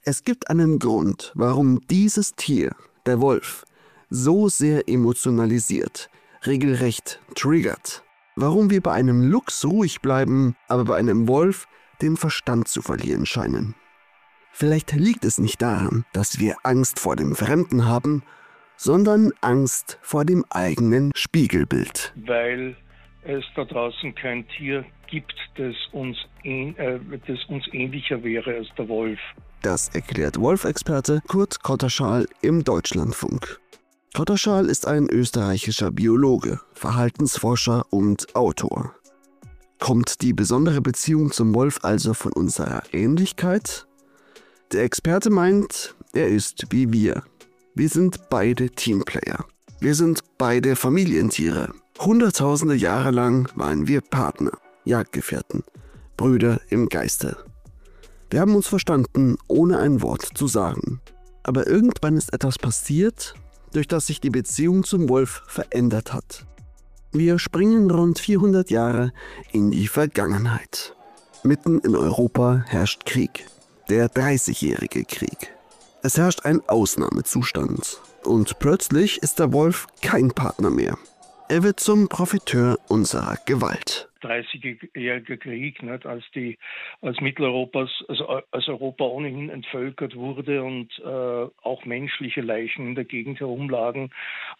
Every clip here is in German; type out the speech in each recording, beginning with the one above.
Es gibt einen Grund, warum dieses Tier, der Wolf, so sehr emotionalisiert, regelrecht triggert. Warum wir bei einem Luchs ruhig bleiben, aber bei einem Wolf den Verstand zu verlieren scheinen. Vielleicht liegt es nicht daran, dass wir Angst vor dem Fremden haben, sondern Angst vor dem eigenen Spiegelbild. Weil es da draußen kein Tier gibt, das uns ähnlicher wäre als der Wolf. Das erklärt Wolfexperte Kurt Kotterschal im Deutschlandfunk. Kotterschal ist ein österreichischer Biologe, Verhaltensforscher und Autor. Kommt die besondere Beziehung zum Wolf also von unserer Ähnlichkeit? Der Experte meint, er ist wie wir. Wir sind beide Teamplayer. Wir sind beide Familientiere. Hunderttausende Jahre lang waren wir Partner, Jagdgefährten, Brüder im Geiste. Wir haben uns verstanden, ohne ein Wort zu sagen. Aber irgendwann ist etwas passiert, durch das sich die Beziehung zum Wolf verändert hat. Wir springen rund 400 Jahre in die Vergangenheit. Mitten in Europa herrscht Krieg, der 30-jährige Krieg. Es herrscht ein Ausnahmezustand und plötzlich ist der Wolf kein Partner mehr. Er wird zum Profiteur unserer Gewalt. 30-jähriger Krieg, nicht, als Mitteleuropas, also als Europa ohnehin entvölkert wurde und auch menschliche Leichen in der Gegend herumlagen.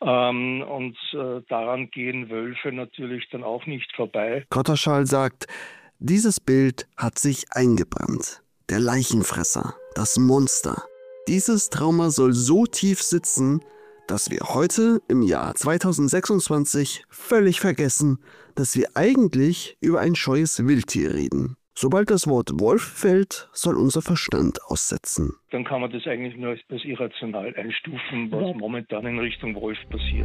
Daran gehen Wölfe natürlich dann auch nicht vorbei. Kotterschal sagt, dieses Bild hat sich eingebrannt. Der Leichenfresser, das Monster. Dieses Trauma soll so tief sitzen, dass wir heute im Jahr 2026 völlig vergessen, dass wir eigentlich über ein scheues Wildtier reden. Sobald das Wort Wolf fällt, soll unser Verstand aussetzen. Dann kann man das eigentlich nur als irrational einstufen, was momentan in Richtung Wolf passiert.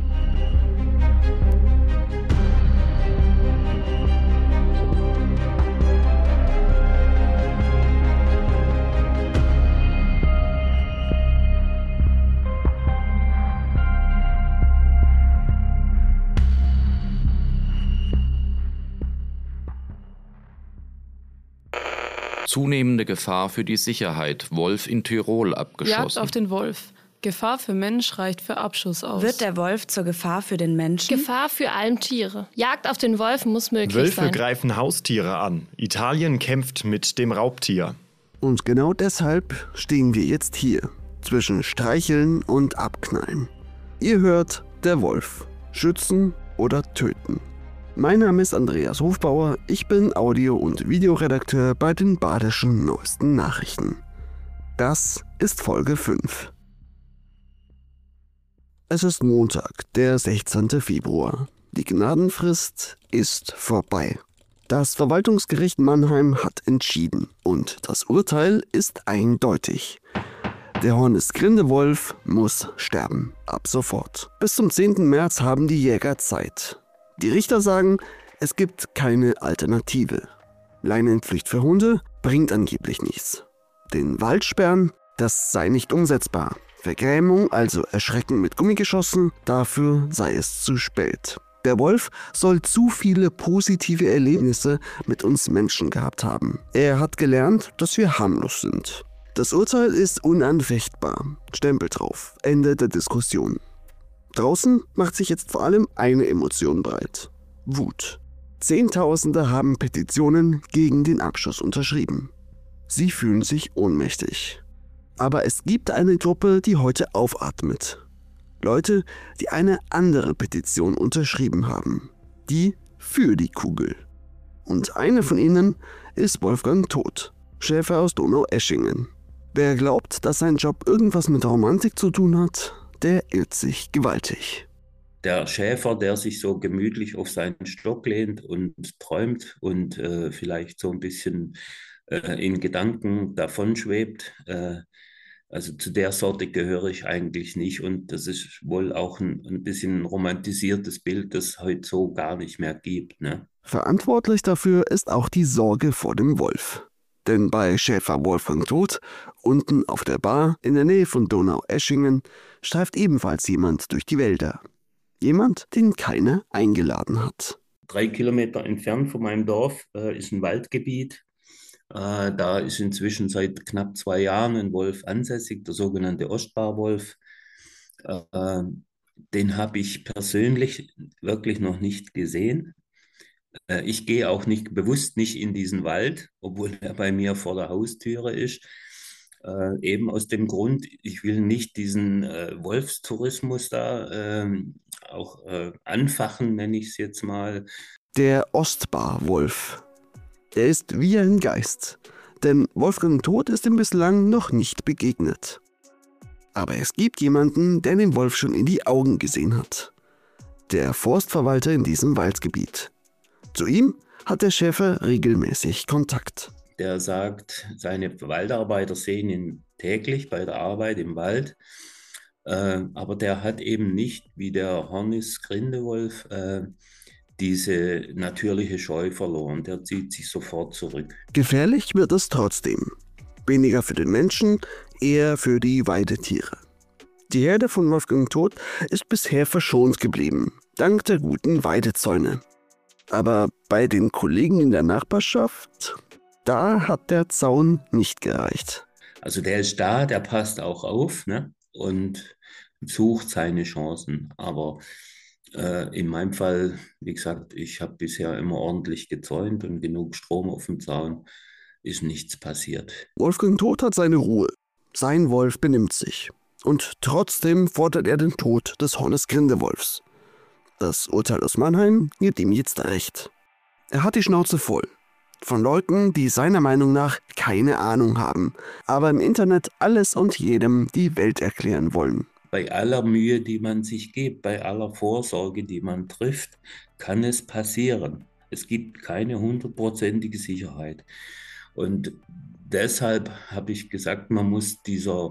Zunehmende Gefahr für die Sicherheit. Wolf in Tirol abgeschossen. Jagd auf den Wolf. Gefahr für Mensch reicht für Abschuss aus. Wird der Wolf zur Gefahr für den Menschen? Gefahr für Almtiere. Jagd auf den Wolf muss möglich sein. Wölfe greifen Haustiere an. Italien kämpft mit dem Raubtier. Und genau deshalb stehen wir jetzt hier, zwischen Streicheln und Abknallen. Ihr hört Der Wolf. Schützen oder töten. Mein Name ist Andreas Hofbauer, ich bin Audio- und Videoredakteur bei den Badischen Neuesten Nachrichten. Das ist Folge 5. Es ist Montag, der 16. Februar. Die Gnadenfrist ist vorbei. Das Verwaltungsgericht Mannheim hat entschieden und das Urteil ist eindeutig. Der Hornis-Grindewolf muss sterben, ab sofort. Bis zum 10. März haben die Jäger Zeit. Die Richter sagen, es gibt keine Alternative. Leinenpflicht für Hunde bringt angeblich nichts. Den Wald sperren, das sei nicht umsetzbar. Vergrämung, also Erschrecken mit Gummigeschossen, dafür sei es zu spät. Der Wolf soll zu viele positive Erlebnisse mit uns Menschen gehabt haben. Er hat gelernt, dass wir harmlos sind. Das Urteil ist unanfechtbar. Stempel drauf. Ende der Diskussion. Draußen macht sich jetzt vor allem eine Emotion breit. Wut. Zehntausende haben Petitionen gegen den Abschuss unterschrieben. Sie fühlen sich ohnmächtig. Aber es gibt eine Gruppe, die heute aufatmet. Leute, die eine andere Petition unterschrieben haben. Die für die Kugel. Und eine von ihnen ist Wolfgang Todt, Schäfer aus Donaueschingen. Wer glaubt, dass sein Job irgendwas mit Romantik zu tun hat, der irrt sich gewaltig. Der Schäfer, der sich so gemütlich auf seinen Stock lehnt und träumt und vielleicht so ein bisschen in Gedanken davonschwebt, also zu der Sorte gehöre ich eigentlich nicht und das ist wohl auch ein bisschen ein romantisiertes Bild, das es heute so gar nicht mehr gibt, ne? Verantwortlich dafür ist auch die Sorge vor dem Wolf. Denn bei Schäfer Wolfgang Todt, unten auf der Bar in der Nähe von Donaueschingen, streift ebenfalls jemand durch die Wälder. Jemand, den keiner eingeladen hat. 3 Kilometer entfernt von meinem Dorf ist ein Waldgebiet. Da ist inzwischen seit knapp 2 Jahren ein Wolf ansässig, der sogenannte Ostbarwolf. Den habe ich persönlich wirklich noch nicht gesehen. Ich gehe auch bewusst nicht in diesen Wald, obwohl er bei mir vor der Haustüre ist. Eben aus dem Grund, ich will nicht diesen Wolfstourismus da auch anfachen, nenne ich es jetzt mal. Der Ostbarwolf. Er ist wie ein Geist, denn Wolfgang Todt ist ihm bislang noch nicht begegnet. Aber es gibt jemanden, der den Wolf schon in die Augen gesehen hat. Der Forstverwalter in diesem Waldgebiet. Zu ihm hat der Schäfer regelmäßig Kontakt. Der sagt, seine Waldarbeiter sehen ihn täglich bei der Arbeit im Wald. Aber der hat eben nicht, wie der Hornis-Grindewolf, diese natürliche Scheu verloren. Der zieht sich sofort zurück. Gefährlich wird es trotzdem. Weniger für den Menschen, eher für die Weidetiere. Die Herde von Wolfgang Todt ist bisher verschont geblieben, dank der guten Weidezäune. Aber bei den Kollegen in der Nachbarschaft, da hat der Zaun nicht gereicht. Also der ist da, der passt auch auf, ne? Und sucht seine Chancen. Aber in meinem Fall, wie gesagt, ich habe bisher immer ordentlich gezäunt und genug Strom auf dem Zaun, ist nichts passiert. Wolfgang Todt hat seine Ruhe. Sein Wolf benimmt sich. Und trotzdem fordert er den Tod des Hornis-Grindewolfs. Das Urteil aus Mannheim gibt ihm jetzt recht. Er hat die Schnauze voll. Von Leuten, die seiner Meinung nach keine Ahnung haben, aber im Internet alles und jedem die Welt erklären wollen. Bei aller Mühe, die man sich gibt, bei aller Vorsorge, die man trifft, kann es passieren. Es gibt keine 100%ige Sicherheit. Und deshalb habe ich gesagt, man muss dieser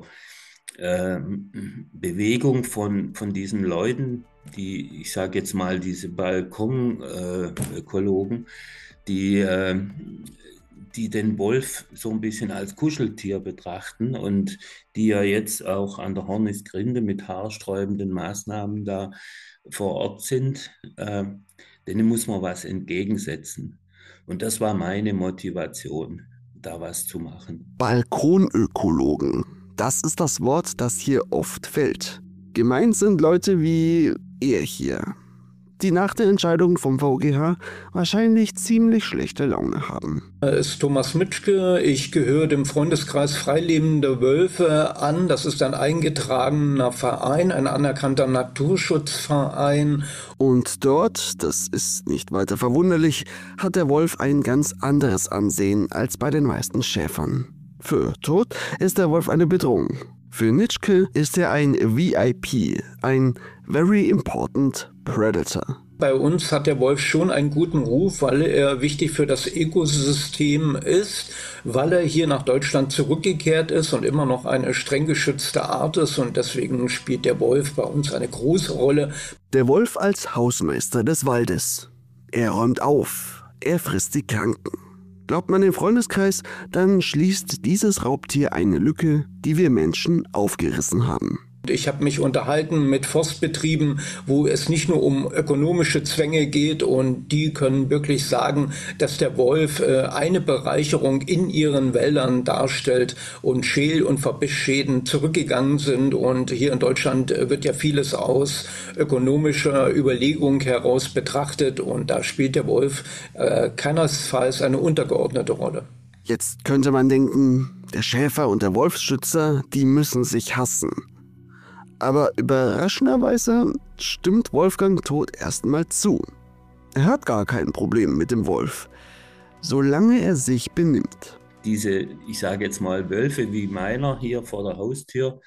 Bewegung von diesen Leuten, die, ich sage jetzt mal, diese Balkonökologen, die den Wolf so ein bisschen als Kuscheltier betrachten und die ja jetzt auch an der Hornisgrinde mit haarsträubenden Maßnahmen da vor Ort sind, denen muss man was entgegensetzen. Und das war meine Motivation, da was zu machen. Balkonökologen, das ist das Wort, das hier oft fällt. Gemeint sind Leute wie er hier, die nach der Entscheidung vom VGH wahrscheinlich ziemlich schlechte Laune haben. Ist Thomas Mitschke. Ich gehöre dem Freundeskreis Freilebende Wölfe an. Das ist ein eingetragener Verein, ein anerkannter Naturschutzverein. Und dort, das ist nicht weiter verwunderlich, hat der Wolf ein ganz anderes Ansehen als bei den meisten Schäfern. Für Todt ist der Wolf eine Bedrohung. Für Nitschke ist er ein VIP, ein Very Important Predator. Bei uns hat der Wolf schon einen guten Ruf, weil er wichtig für das Ökosystem ist, weil er hier nach Deutschland zurückgekehrt ist und immer noch eine streng geschützte Art ist und deswegen spielt der Wolf bei uns eine große Rolle. Der Wolf als Hausmeister des Waldes. Er räumt auf, er frisst die Kranken. Glaubt man dem Freundeskreis, dann schließt dieses Raubtier eine Lücke, die wir Menschen aufgerissen haben. Ich habe mich unterhalten mit Forstbetrieben, wo es nicht nur um ökonomische Zwänge geht und die können wirklich sagen, dass der Wolf eine Bereicherung in ihren Wäldern darstellt und Schäl- und Verbissschäden zurückgegangen sind. Und hier in Deutschland wird ja vieles aus ökonomischer Überlegung heraus betrachtet und da spielt der Wolf keinesfalls eine untergeordnete Rolle. Jetzt könnte man denken, der Schäfer und der Wolfsschützer, die müssen sich hassen. Aber überraschenderweise stimmt Wolfgang Todt erstmal zu. Er hat gar kein Problem mit dem Wolf, solange er sich benimmt. Diese, ich sage jetzt mal, Wölfe wie meiner hier vor der Haustür,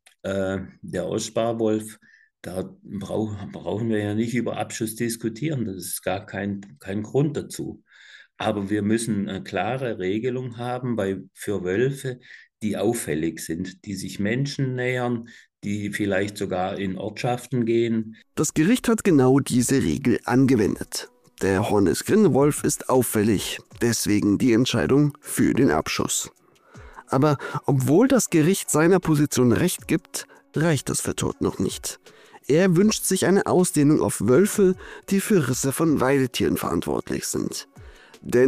der Ostbarwolf, da brauchen wir ja nicht über Abschuss diskutieren. Das ist gar kein Grund dazu. Aber wir müssen eine klare Regelung haben für Wölfe, die auffällig sind, die sich Menschen nähern, die vielleicht sogar in Ortschaften gehen. Das Gericht hat genau diese Regel angewendet. Der Hornis-Grindewolf ist auffällig, deswegen die Entscheidung für den Abschuss. Aber obwohl das Gericht seiner Position Recht gibt, reicht das für Todt noch nicht. Er wünscht sich eine Ausdehnung auf Wölfe, die für Risse von Weidetieren verantwortlich sind. Denn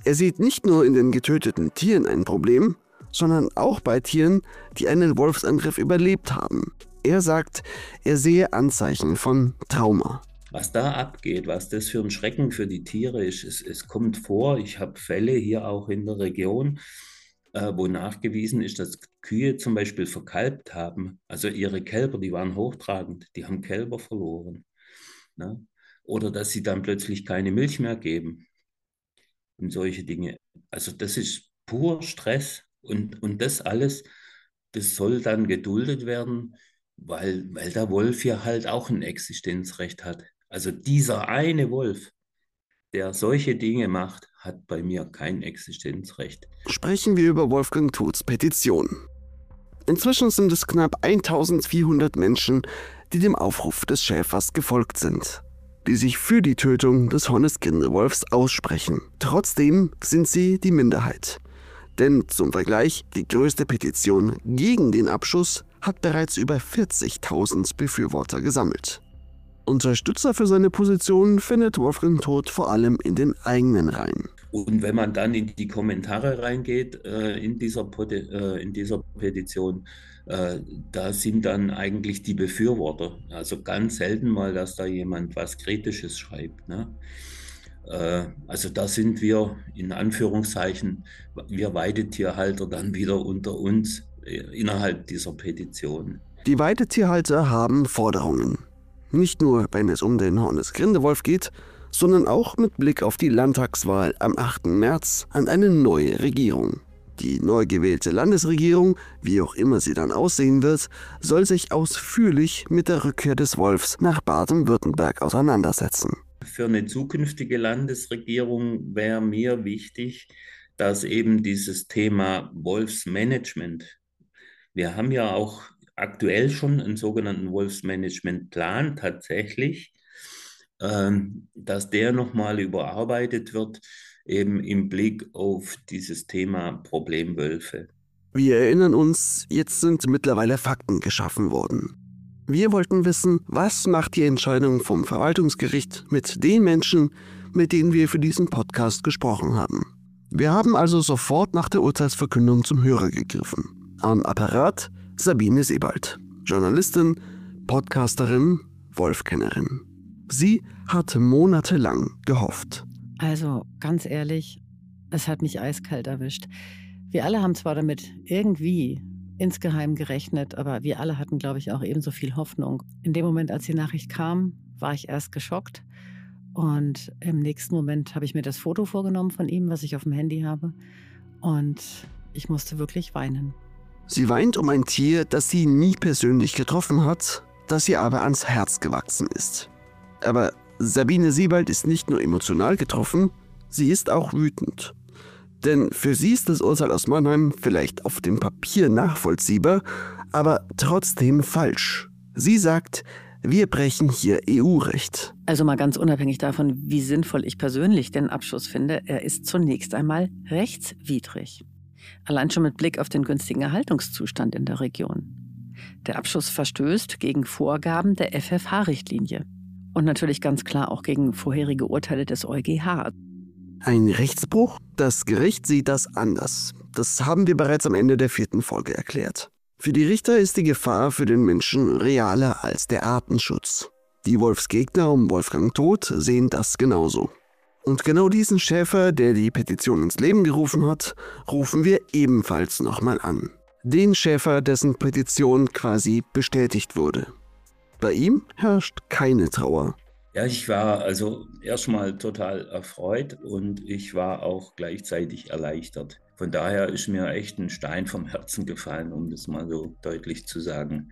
Er sieht nicht nur in den getöteten Tieren ein Problem, sondern auch bei Tieren, die einen Wolfsangriff überlebt haben. Er sagt, er sehe Anzeichen von Trauma. Was da abgeht, was das für ein Schrecken für die Tiere ist, es kommt vor, ich habe Fälle hier auch in der Region, wo nachgewiesen ist, dass Kühe zum Beispiel verkalbt haben. Also ihre Kälber, die waren hochtragend, die haben Kälber verloren. Ne? Oder dass sie dann plötzlich keine Milch mehr geben und solche Dinge. Also das ist pur Stress und das alles, das soll dann geduldet werden, weil der Wolf ja halt auch ein Existenzrecht hat. Also dieser eine Wolf, der solche Dinge macht, hat bei mir kein Existenzrecht. Sprechen wir über Wolfgang Tods Petition. Inzwischen sind es knapp 1400 Menschen, die dem Aufruf des Schäfers gefolgt sind, die sich für die Tötung des Hornisgrindewolfs aussprechen. Trotzdem sind sie die Minderheit. Denn zum Vergleich, die größte Petition gegen den Abschuss hat bereits über 40.000 Befürworter gesammelt. Unterstützer für seine Position findet Wolfgang Todt vor allem in den eigenen Reihen. Und wenn man dann in die Kommentare reingeht, in dieser Petition, da sind dann eigentlich die Befürworter. Also ganz selten mal, dass da jemand was Kritisches schreibt. Ne? Also da sind wir, in Anführungszeichen, wir Weidetierhalter dann wieder unter uns innerhalb dieser Petition. Die Weidetierhalter haben Forderungen. Nicht nur, wenn es um den Hornisgrindewolf geht, sondern auch mit Blick auf die Landtagswahl am 8. März an eine neue Regierung. Die neu gewählte Landesregierung, wie auch immer sie dann aussehen wird, soll sich ausführlich mit der Rückkehr des Wolfs nach Baden-Württemberg auseinandersetzen. Für eine zukünftige Landesregierung wäre mir wichtig, dass eben dieses Thema Wolfsmanagement, wir haben ja auch aktuell schon einen sogenannten Wolfsmanagementplan tatsächlich, dass der nochmal überarbeitet wird, eben im Blick auf dieses Thema Problemwölfe. Wir erinnern uns, jetzt sind mittlerweile Fakten geschaffen worden. Wir wollten wissen, was macht die Entscheidung vom Verwaltungsgericht mit den Menschen, mit denen wir für diesen Podcast gesprochen haben. Wir haben also sofort nach der Urteilsverkündung zum Hörer gegriffen. Am Apparat Sabine Sebald, Journalistin, Podcasterin, Wolfkennerin. Sie hat monatelang gehofft. Also, ganz ehrlich, es hat mich eiskalt erwischt. Wir alle haben zwar damit irgendwie insgeheim gerechnet, aber wir alle hatten, glaube ich, auch ebenso viel Hoffnung. In dem Moment, als die Nachricht kam, war ich erst geschockt. Und im nächsten Moment habe ich mir das Foto vorgenommen von ihm, was ich auf dem Handy habe. Und ich musste wirklich weinen. Sie weint um ein Tier, das sie nie persönlich getroffen hat, das ihr aber ans Herz gewachsen ist. Aber Sabine Sebald ist nicht nur emotional getroffen, sie ist auch wütend. Denn für sie ist das Urteil aus Mannheim vielleicht auf dem Papier nachvollziehbar, aber trotzdem falsch. Sie sagt, wir brechen hier EU-Recht. Also mal ganz unabhängig davon, wie sinnvoll ich persönlich den Abschuss finde, er ist zunächst einmal rechtswidrig. Allein schon mit Blick auf den günstigen Erhaltungszustand in der Region. Der Abschuss verstößt gegen Vorgaben der FFH-Richtlinie. Und natürlich ganz klar auch gegen vorherige Urteile des EuGH. Ein Rechtsbruch? Das Gericht sieht das anders. Das haben wir bereits am Ende der 4. Folge erklärt. Für die Richter ist die Gefahr für den Menschen realer als der Artenschutz. Die Wolfsgegner um Wolfgang Todt sehen das genauso. Und genau diesen Schäfer, der die Petition ins Leben gerufen hat, rufen wir ebenfalls nochmal an. Den Schäfer, dessen Petition quasi bestätigt wurde. Bei ihm herrscht keine Trauer. Ja, ich war also erstmal total erfreut und ich war auch gleichzeitig erleichtert. Von daher ist mir echt ein Stein vom Herzen gefallen, um das mal so deutlich zu sagen.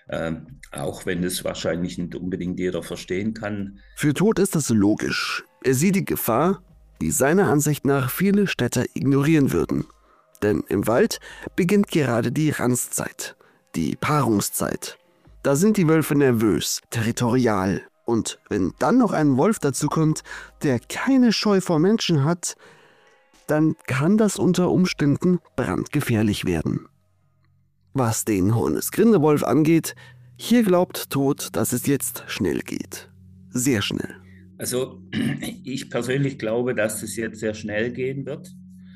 Auch wenn es wahrscheinlich nicht unbedingt jeder verstehen kann. Für Todt ist das logisch. Er sieht die Gefahr, die seiner Ansicht nach viele Städter ignorieren würden. Denn im Wald beginnt gerade die Ranzzeit, die Paarungszeit. Da sind die Wölfe nervös, territorial. Und wenn dann noch ein Wolf dazukommt, der keine Scheu vor Menschen hat, dann kann das unter Umständen brandgefährlich werden. Was den Hornisgrindewolf angeht, hier glaubt Todt, dass es jetzt schnell geht. Sehr schnell. Also ich persönlich glaube, dass es jetzt sehr schnell gehen wird,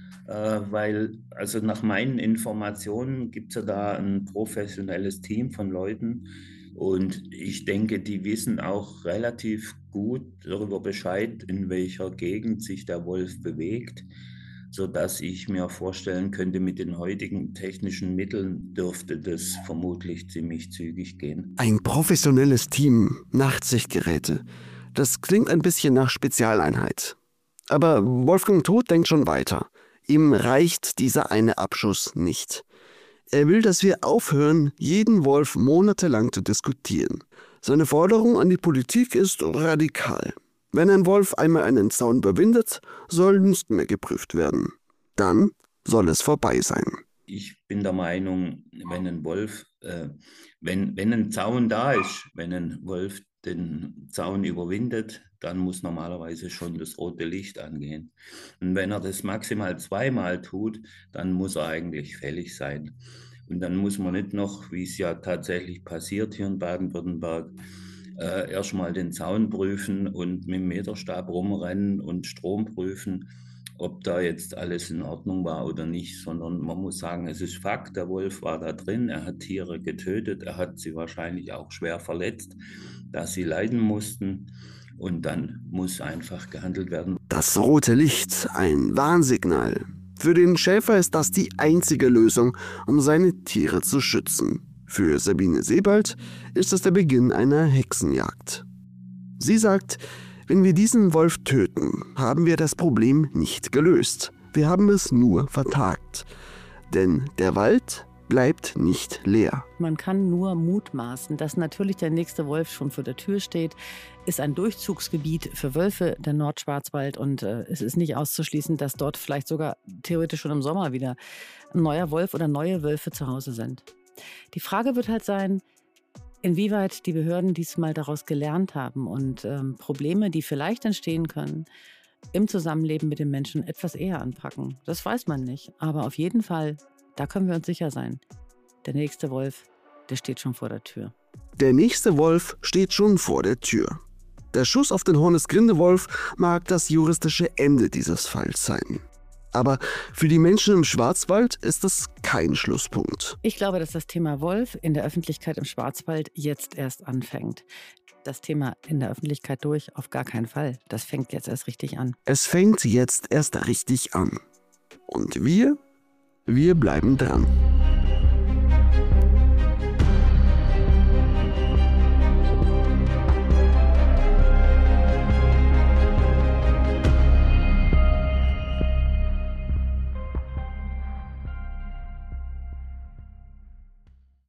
weil also nach meinen Informationen gibt es ja da ein professionelles Team von Leuten und ich denke, die wissen auch relativ gut darüber Bescheid, in welcher Gegend sich der Wolf bewegt, sodass ich mir vorstellen könnte, mit den heutigen technischen Mitteln dürfte das vermutlich ziemlich zügig gehen. Ein professionelles Team, Nachtsichtgeräte. Das klingt ein bisschen nach Spezialeinheit. Aber Wolfgang Todt denkt schon weiter. Ihm reicht dieser eine Abschuss nicht. Er will, dass wir aufhören, jeden Wolf monatelang zu diskutieren. Seine Forderung an die Politik ist radikal. Wenn ein Wolf einmal einen Zaun überwindet, soll nicht mehr geprüft werden. Dann soll es vorbei sein. Ich bin der Meinung, wenn ein Wolf, wenn ein Zaun da ist, wenn ein Wolf den Zaun überwindet, dann muss normalerweise schon das rote Licht angehen. Und wenn er das maximal 2-mal tut, dann muss er eigentlich fällig sein. Und dann muss man nicht noch, wie es ja tatsächlich passiert hier in Baden-Württemberg, erstmal den Zaun prüfen und mit dem Meterstab rumrennen und Strom prüfen, ob da jetzt alles in Ordnung war oder nicht, sondern man muss sagen, es ist Fakt, der Wolf war da drin, er hat Tiere getötet, er hat sie wahrscheinlich auch schwer verletzt, dass sie leiden mussten und dann muss einfach gehandelt werden. Das rote Licht, ein Warnsignal. Für den Schäfer ist das die einzige Lösung, um seine Tiere zu schützen. Für Sabine Sebald ist es der Beginn einer Hexenjagd. Sie sagt, wenn wir diesen Wolf töten, haben wir das Problem nicht gelöst. Wir haben es nur vertagt. Denn der Wald bleibt nicht leer. Man kann nur mutmaßen, dass natürlich der nächste Wolf schon vor der Tür steht. Ist ein Durchzugsgebiet für Wölfe, der Nordschwarzwald. Und es ist nicht auszuschließen, dass dort vielleicht sogar theoretisch schon im Sommer wieder ein neuer Wolf oder neue Wölfe zu Hause sind. Die Frage wird halt sein, inwieweit die Behörden diesmal daraus gelernt haben und Probleme, die vielleicht entstehen können, im Zusammenleben mit den Menschen etwas eher anpacken. Das weiß man nicht. Aber auf jeden Fall, da können wir uns sicher sein. Der nächste Wolf, der steht schon vor der Tür. Der nächste Wolf steht schon vor der Tür. Der Schuss auf den Hornisgrindewolf mag das juristische Ende dieses Falls sein. Aber für die Menschen im Schwarzwald ist das kein Schlusspunkt. Ich glaube, dass das Thema Wolf in der Öffentlichkeit im Schwarzwald jetzt erst anfängt. Das Thema in der Öffentlichkeit durch, auf gar keinen Fall. Das fängt jetzt erst richtig an. Es fängt jetzt erst richtig an. Und wir bleiben dran.